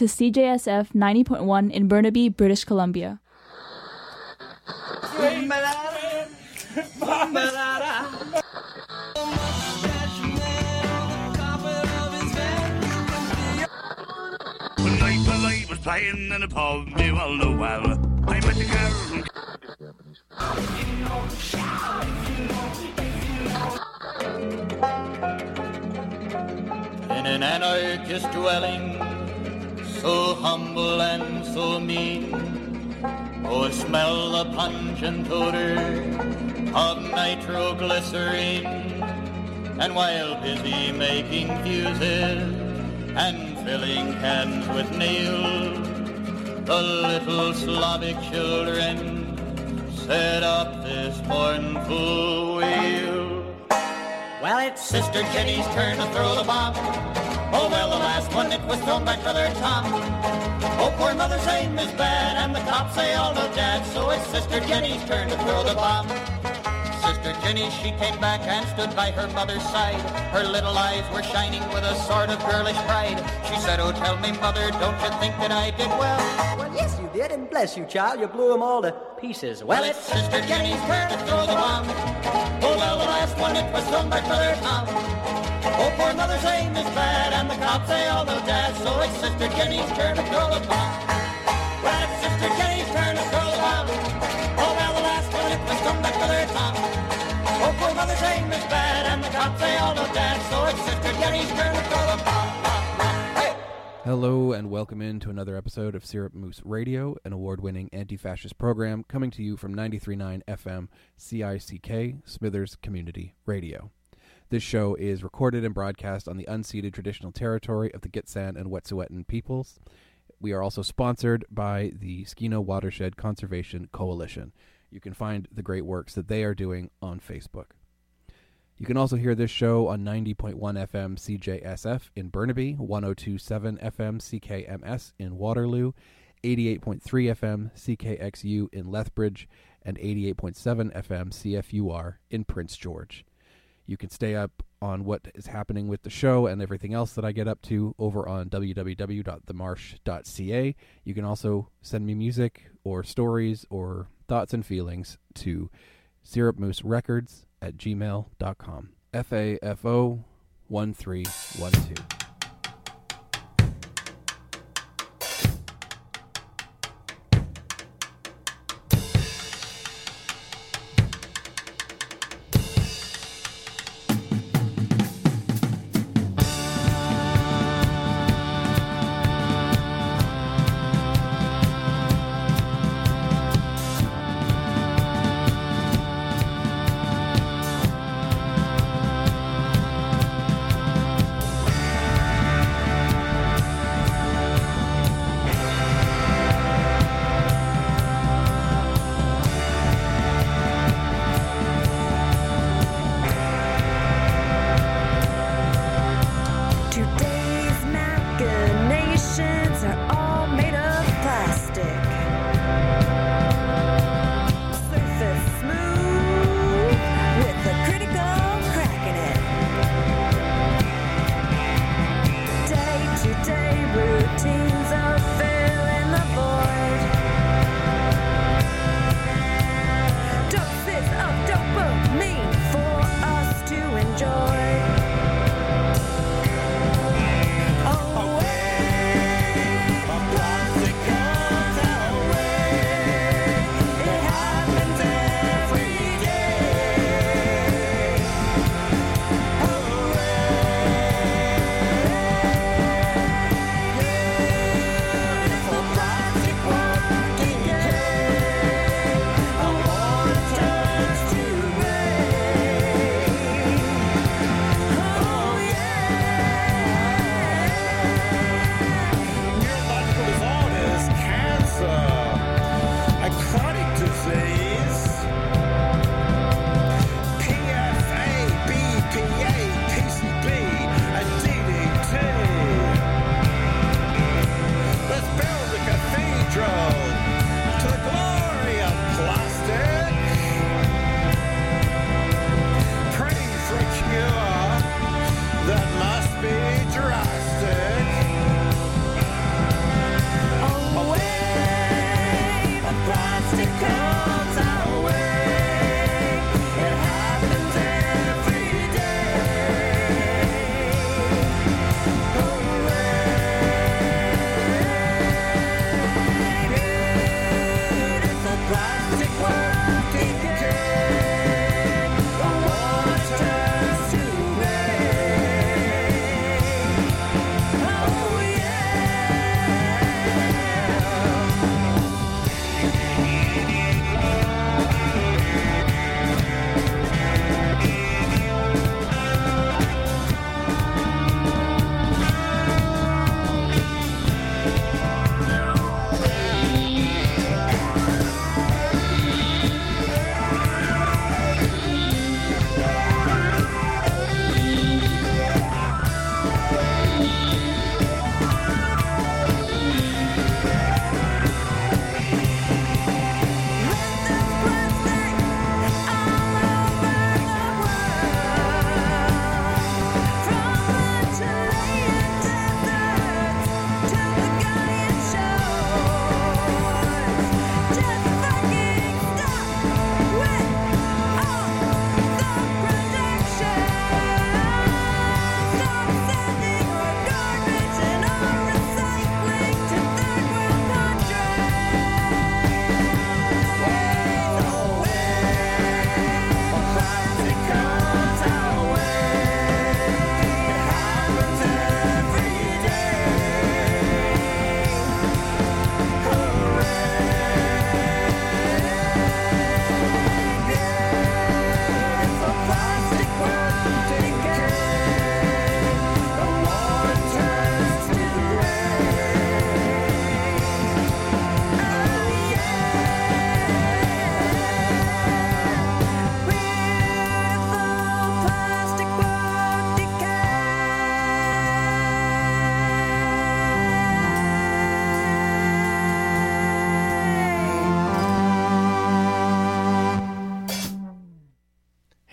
to CJSF 90.1 in Burnaby, British Columbia. When I was playing in a pub, you all know well. I met the girl from... In an anarchist dwelling, so humble and so mean, oh, smell the pungent odor of nitroglycerine. And while busy making fuses and filling cans with nails, the little Slavic children set up this mournful wail. Well, it's Sister Jenny's turn to throw the bomb. Oh, well, the last one, it was thrown by Brother Tom. Oh, poor mother's aim is bad, and the cops say all no dad, so it's Sister Jenny's turn to throw the bomb. Sister Jenny, she came back and stood by her mother's side. Her little eyes were shining with a sort of girlish pride. She said, oh, tell me, mother, don't you think that I did well? Well, yes, you did, and bless you, child, you blew them all to pieces. Well, it's Sister Jenny's turn to throw the bomb. Oh, well, the last one, it was thrown by Brother Tom. Oh, poor mother's aim is bad, and the cops say all no dad, so it's Sister Jenny's turn to throw the bomb. Well, it's Sister Jenny's turn to throw the bomb. Oh, well, the last one, it was thrown by Brother Tom. Oh, poor mother's aim is bad, and the cops say all no dad, so it's Sister Jenny's turn to throw the bomb. Hey! Hello and welcome in to another episode of Syrup Moose Radio, an award-winning anti-fascist program coming to you from 93.9 FM CICK, Smithers Community Radio. This show is recorded and broadcast on the unceded traditional territory of the Gitxsan and Wet'suwet'en peoples. We are also sponsored by the Skeena Watershed Conservation Coalition. You can find the great works that they are doing on Facebook. You can also hear this show on 90.1 FM CJSF in Burnaby, 102.7 FM CKMS in Waterloo, 88.3 FM CKXU in Lethbridge, and 88.7 FM CFUR in Prince George. You can stay up on what is happening with the show and everything else that I get up to over on www.themarsh.ca. You can also send me music or stories or thoughts and feelings to syrupmooserecords@gmail.com. FAFO 1312.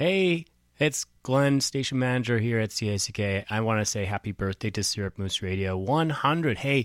Hey, it's Glenn, station manager here at CICK. I want to say happy birthday to Syrup Moose Radio. 100. Hey,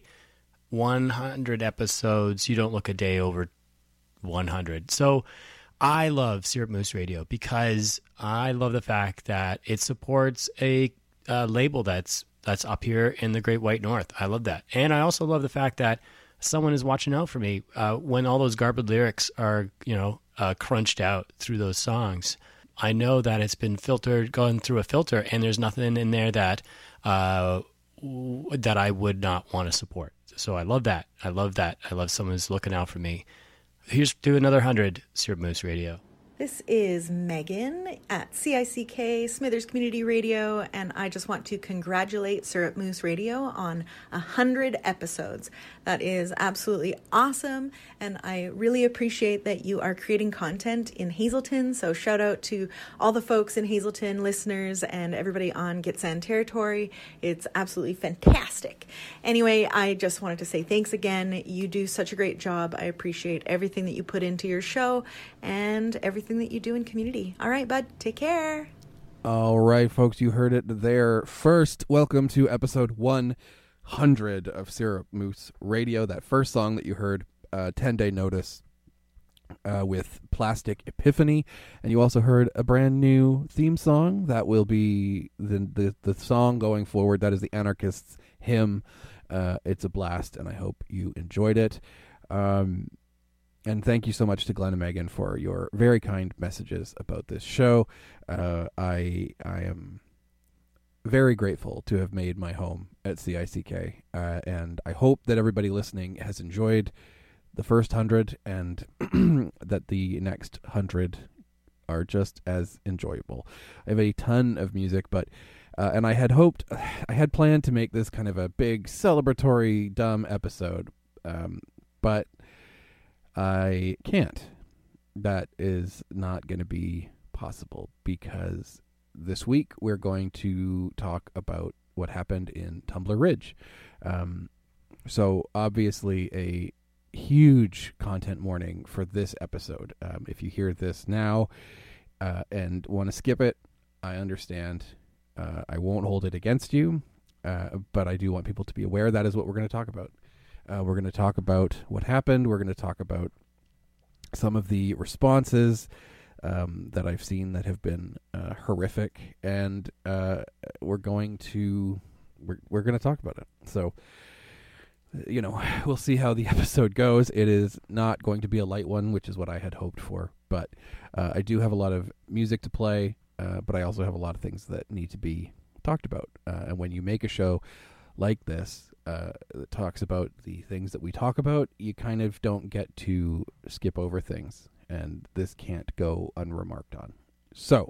100 episodes. You don't look a day over 100. So I love Syrup Moose Radio because I love the fact that it supports a label that's up here in the Great White North. I love that. And I also love the fact that someone is watching out for me when all those garbage lyrics are, crunched out through those songs. I know that it's been gone through a filter, and there's nothing in there that I would not want to support. So I love that. I love that. I love someone who's looking out for me. Here's to another 100 Syrup Moose Radio. This is Megan at CICK, Smithers Community Radio, and I just want to congratulate Syrup Moose Radio on 100 episodes. That is absolutely awesome, and I really appreciate that you are creating content in Hazelton, so shout out to all the folks in Hazelton, listeners, and everybody on Gitxsan territory. It's absolutely fantastic. Anyway, I just wanted to say thanks again. You do such a great job. I appreciate everything that you put into your show and everything that you do in community. All right, bud, take care. All right, folks, you heard it there first. Welcome to episode 100 of Syrup Moose Radio. That first song that you heard, 10-Day Notice with Plastic Epiphany. And you also heard a brand new theme song that will be the song going forward. That is the Anarchists' hymn. It's a blast, and I hope you enjoyed it. And thank you so much to Glenn and Megan for your very kind messages about this show. I am very grateful to have made my home at CICK, and I hope that everybody listening has enjoyed the first 100 and that the next 100 are just as enjoyable. I have a ton of music, but and I had planned to make this kind of a big celebratory dumb episode, but I can't. That is not going to be possible because this week we're going to talk about what happened in Tumbler Ridge. So obviously a huge content warning for this episode. If you hear this now and want to skip it, I understand. I won't hold it against you, but I do want people to be aware that is what we're going to talk about. We're going to talk about what happened. We're going to talk about some of the responses that I've seen that have been horrific, and we're going to talk about it. So, we'll see how the episode goes. It is not going to be a light one, which is what I had hoped for. But I do have a lot of music to play, but I also have a lot of things that need to be talked about. And when you make a show like this, that talks about the things that we talk about, you kind of don't get to skip over things, and this can't go unremarked on. So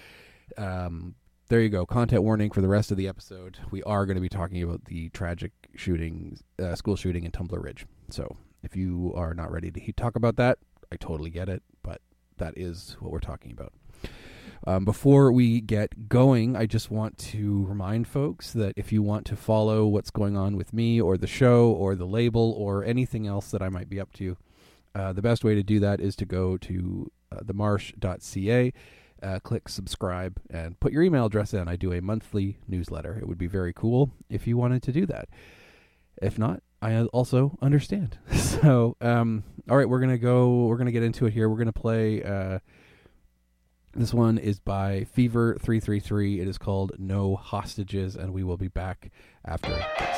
there you go, content warning for the rest of the episode. We are going to be talking about the tragic school shooting in Tumbler Ridge. So if you are not ready to talk about that, I totally get it, but that is what we're talking about. Before we get going, I just want to remind folks that if you want to follow what's going on with me or the show or the label or anything else that I might be up to, the best way to do that is to go to themarsh.ca, click subscribe, and put your email address in. I do a monthly newsletter. It would be very cool if you wanted to do that. If not, I also understand. So, all right, we're going to get into it here. We're going to play... This one is by Fever 333. It is called No Hostages, and we will be back after this.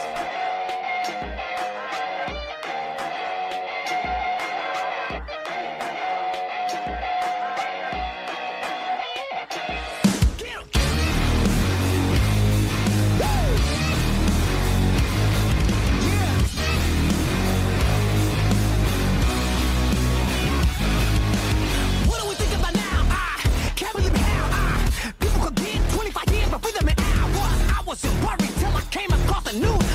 Wasn't worried till I came across the news.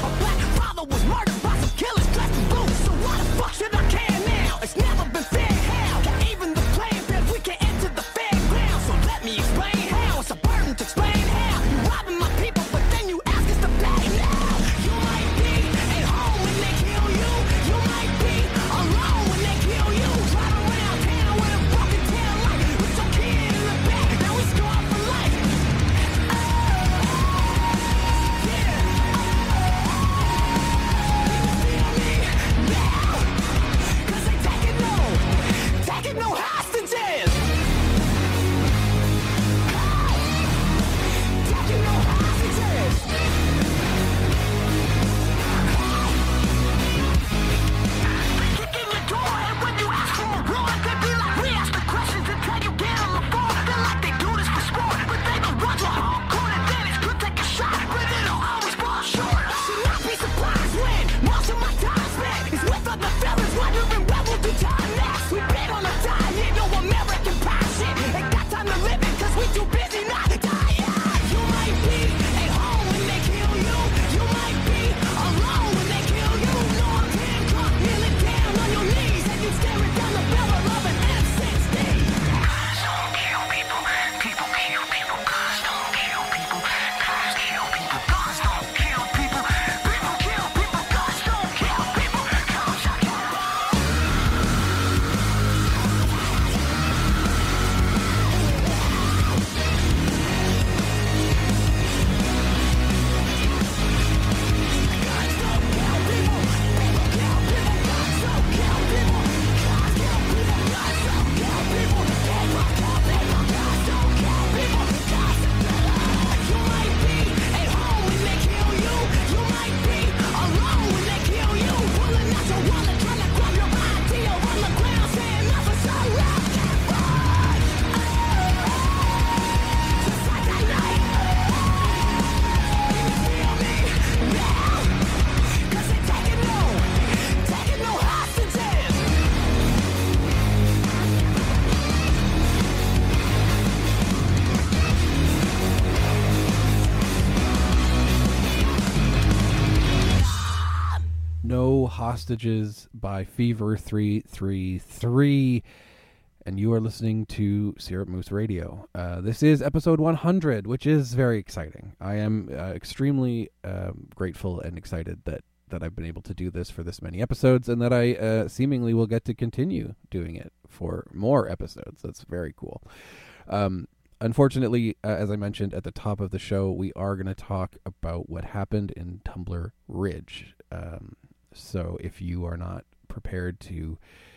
Hostages by Fever 333. And you are listening to Syrup Moose Radio. This is episode 100, which is very exciting. I am extremely grateful and excited that I've been able to do this for this many episodes, and that I seemingly will get to continue doing it for more episodes. That's very cool. Unfortunately, as I mentioned at the top of the show, we are going to talk about what happened in Tumbler Ridge. So if you are not prepared to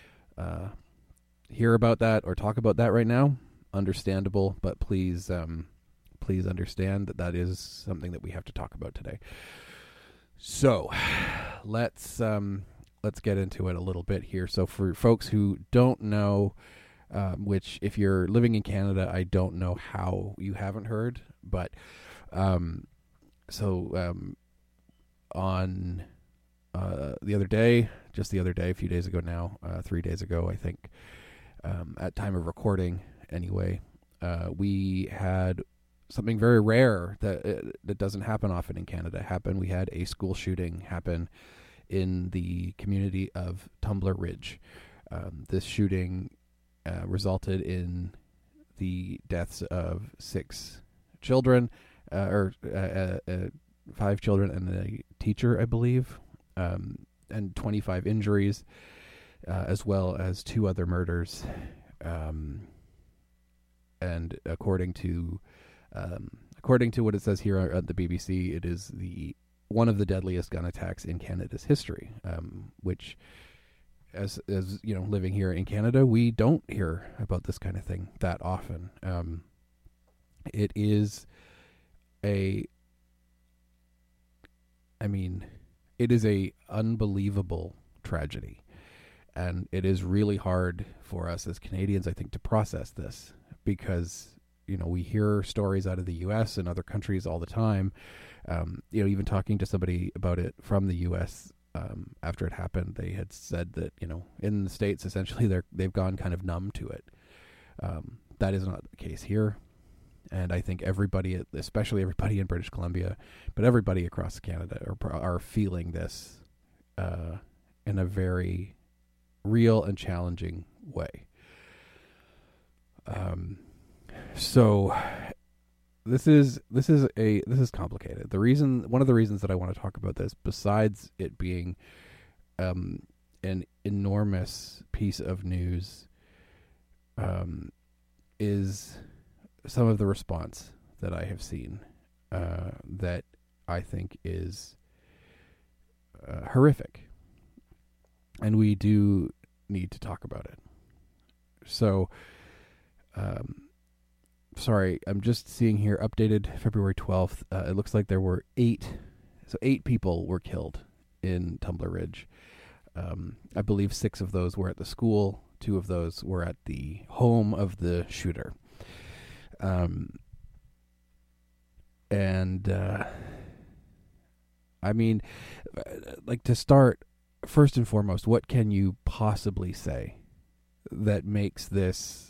hear about that or talk about that right now, understandable, but please understand that is something that we have to talk about today. So let's get into it a little bit here. So for folks who don't know, which if you're living in Canada, I don't know how you haven't heard, but on the other day, a few days ago now, 3 days ago, I think, at time of recording anyway, we had something very rare that doesn't happen often in Canada happen. We had a school shooting happen in the community of Tumbler Ridge. This shooting resulted in the deaths of 6 children, 5 children and a teacher, I believe, and 25 injuries, as well as 2 other murders. And according to what it says here at the BBC, it is one of the deadliest gun attacks in Canada's history, which, as you know, living here in Canada, we don't hear about this kind of thing that often. It is a unbelievable tragedy, and it is really hard for us as Canadians, I think, to process this, because we hear stories out of the U.S. and other countries all the time. Even talking to somebody about it from the U.S. After it happened, they had said that in the States, essentially they've gone kind of numb to it. That is not the case here, and I think everybody, especially everybody in British Columbia, but everybody across Canada, are feeling this in a very real and challenging way. So this is complicated. One of the reasons that I want to talk about this, besides it being an enormous piece of news, is some of the response that I have seen that I think is horrific, and we do need to talk about it. So, sorry, I'm just seeing here, updated February 12th. It looks like there were 8 people were killed in Tumbler Ridge. I believe 6 of those were at the school. 2 of those were at the home of the shooter. To start, first and foremost, what can you possibly say that makes this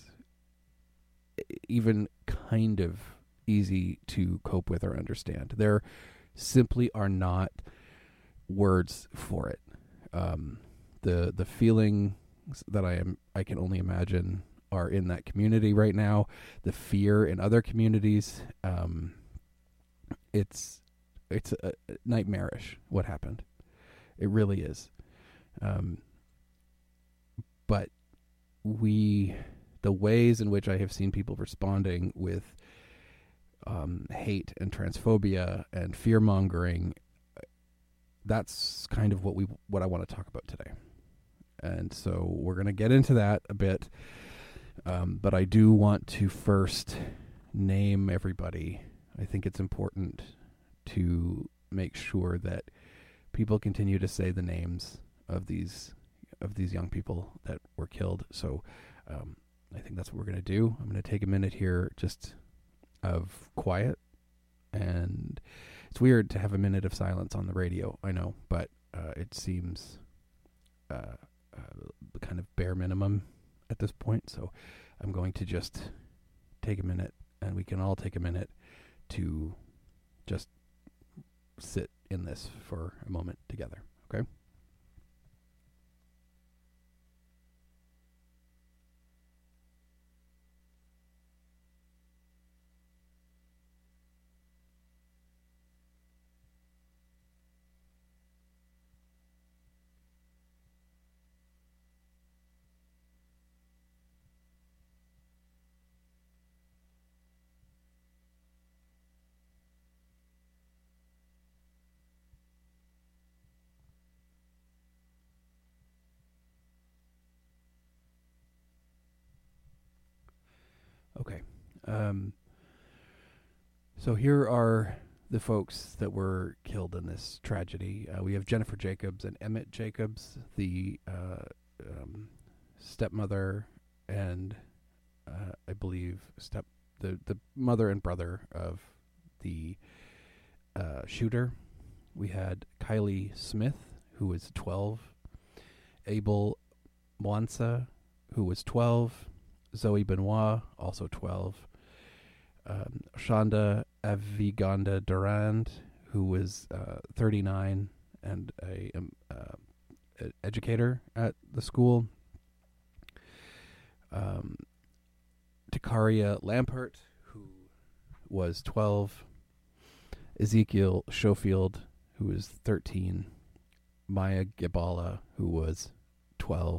even kind of easy to cope with or understand? There simply are not words for it. The feelings that I can only imagine are in that community right now. The fear in other communities. It's nightmarish what happened. It really is. But the ways in which I have seen people responding with hate and transphobia and fear-mongering, that's kind of what I want to talk about today. And so we're going to get into that a bit, but I do want to first name everybody. I think it's important to make sure that people continue to say the names of these young people that were killed. So I think that's what we're going to do. I'm going to take a minute here just of quiet, and it's weird to have a minute of silence on the radio, I know, but it seems the kind of bare minimum at this point. So I'm going to just take a minute, and we can all take a minute to just sit in this for a moment together. Okay? So here are the folks that were killed in this tragedy. We have Jennifer Jacobs and Emmett Jacobs, the stepmother and I believe the mother and brother of the shooter. We had Kylie Smith, who was 12, Abel Mwansa, who was 12, Zoe Benoit, also 12, Shonda Aviganda Durand, who was 39 and a educator at the school, Takaria Lampert, who was 12, Ezekiel Schofield, who was 13, Maya Gabala, who was 12.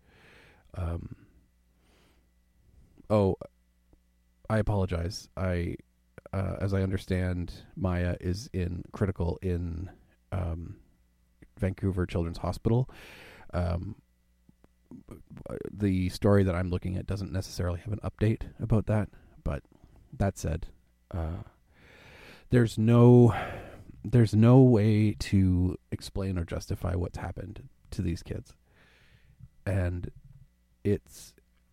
I apologize. As I understand, Maya is critical in Vancouver Children's Hospital. The story that I'm looking at doesn't necessarily have an update about that, but that said, there's no way to explain or justify what's happened to these kids, and it's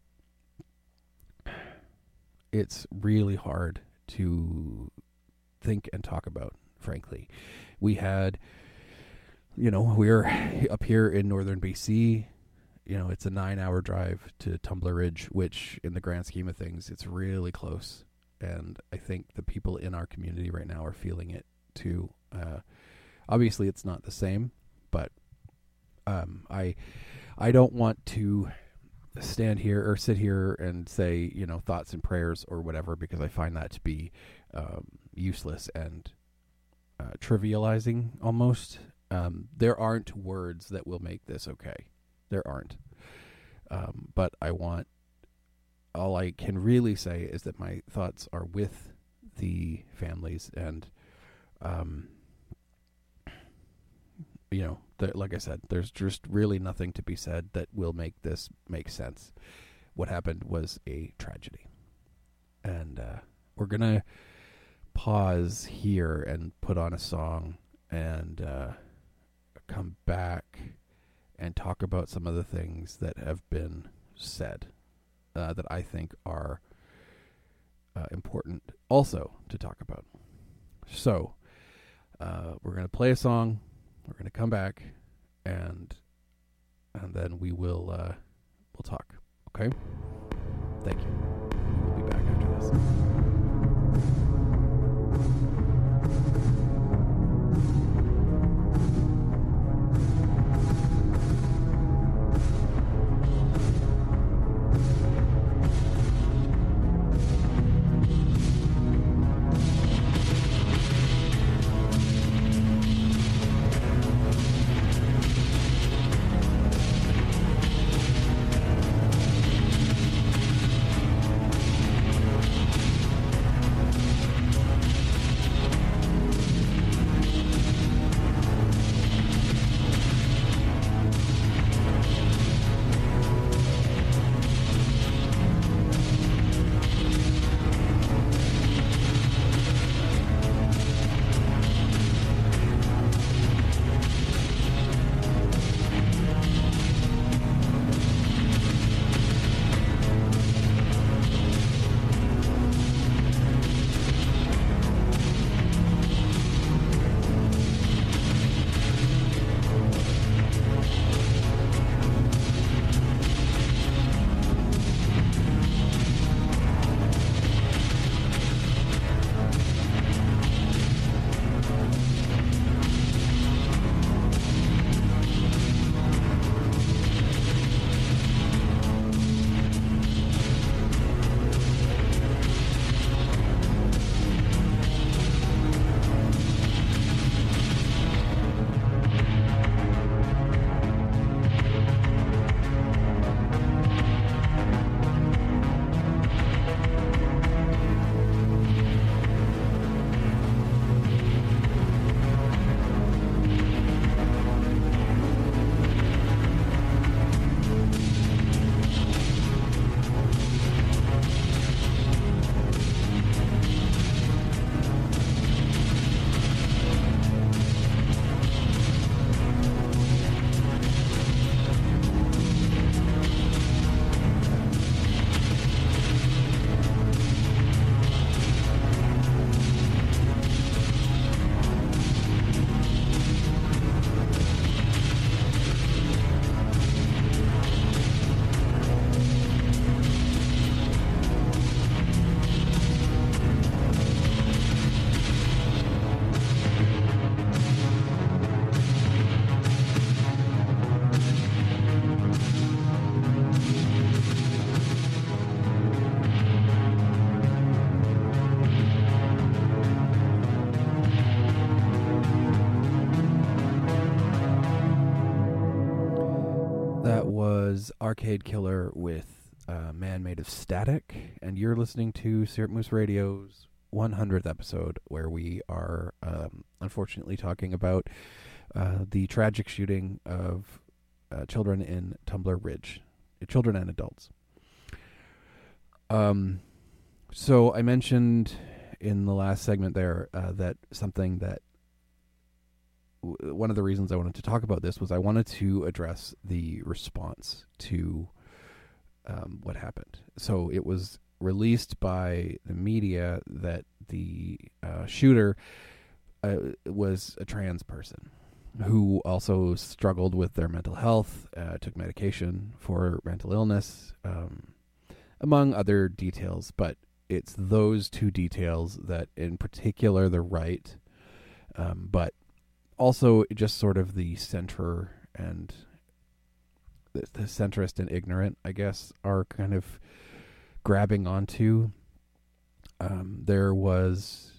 really hard to think and talk about, frankly. We had, we're up here in northern BC. It's a 9-hour drive to Tumbler Ridge, which in the grand scheme of things, it's really close. And I think the people in our community right now are feeling it too. Obviously it's not the same, but I don't want to stand here or sit here and say, thoughts and prayers or whatever, because I find that to be useless and trivializing almost. There aren't words that will make this okay. There aren't. But all I can really say is that my thoughts are with the families, and like I said, there's just really nothing to be said that will make this make sense. What happened was a tragedy. And we're going to pause here and put on a song and come back and talk about some of the things that have been said that I think are important also to talk about. So we're going to play a song. We're going to come back, and then we'll talk. Okay? Thank you. We'll be back after this. That was Arcade Killer with Man Made of Static, and you're listening to Syrup Moose Radio's 100th episode, where we are unfortunately talking about the tragic shooting of children in Tumbler Ridge, children and adults. So I mentioned in the last segment there that something that one of the reasons I wanted to talk about this was I wanted to address the response to what happened. So it was released by the media that the shooter was a trans person who also struggled with their mental health, took medication for mental illness, among other details. But it's those two details that in particular the right, but also just sort of the center and the centrist and ignorant, I guess, are kind of grabbing onto. There was,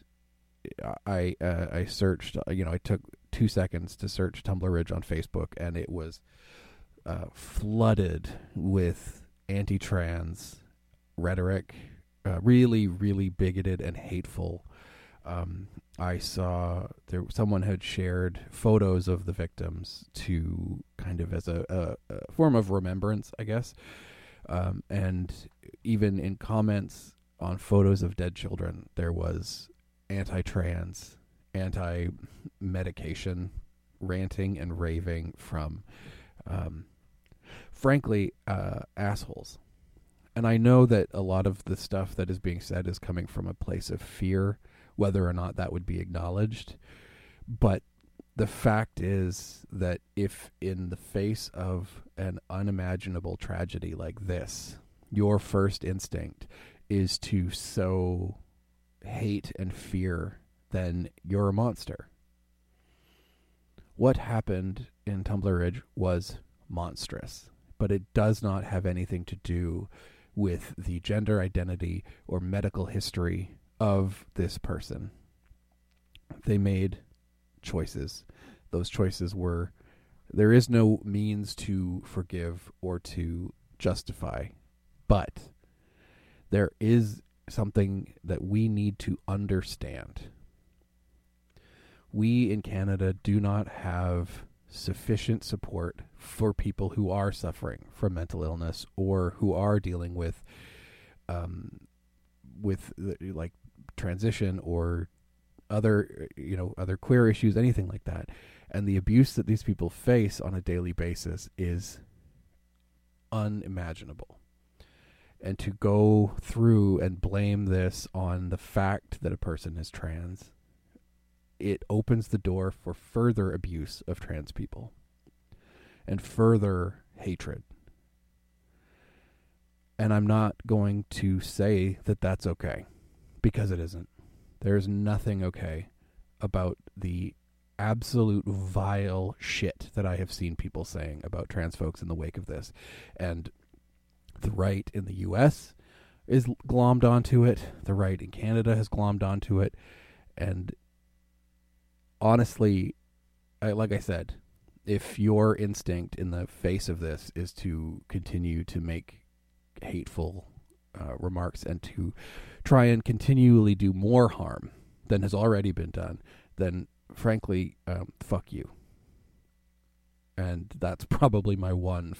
I searched, I took 2 seconds to search Tumbler Ridge on Facebook, and it was flooded with anti-trans rhetoric, really, really bigoted and hateful. I saw someone had shared photos of the victims to kind of as a form of remembrance, I guess. And even in comments on photos of dead children, there was anti-trans, anti-medication ranting and raving from, frankly, assholes. And I know that a lot of the stuff that is being said is coming from a place of fear, whether or not that would be acknowledged. But the fact is that if in the face of an unimaginable tragedy like this, your first instinct is to sow hate and fear, then you're a monster. What happened in Tumbler Ridge was monstrous, but it does not have anything to do with the gender identity or medical history of this person. They made choices. Those choices were, there is no means to forgive or to justify, but there is something that we need to understand. We in Canada do not have sufficient support for people who are suffering from mental illness or who are dealing with like transition or other queer issues, anything like that. And the abuse that these people face on a daily basis is unimaginable. And to go through and blame this on the fact that a person is trans, it opens the door for further abuse of trans people and further hatred. And I'm not going to say that that's okay, because it isn't. There's nothing okay about the absolute vile shit that I have seen people saying about trans folks in the wake of this. And the right in the U.S. is glommed onto it. The right in Canada has glommed onto it. And honestly, like I said, if your instinct in the face of this is to continue to make hateful remarks and to try and continually do more harm than has already been done, then frankly, fuck you. And that's probably my one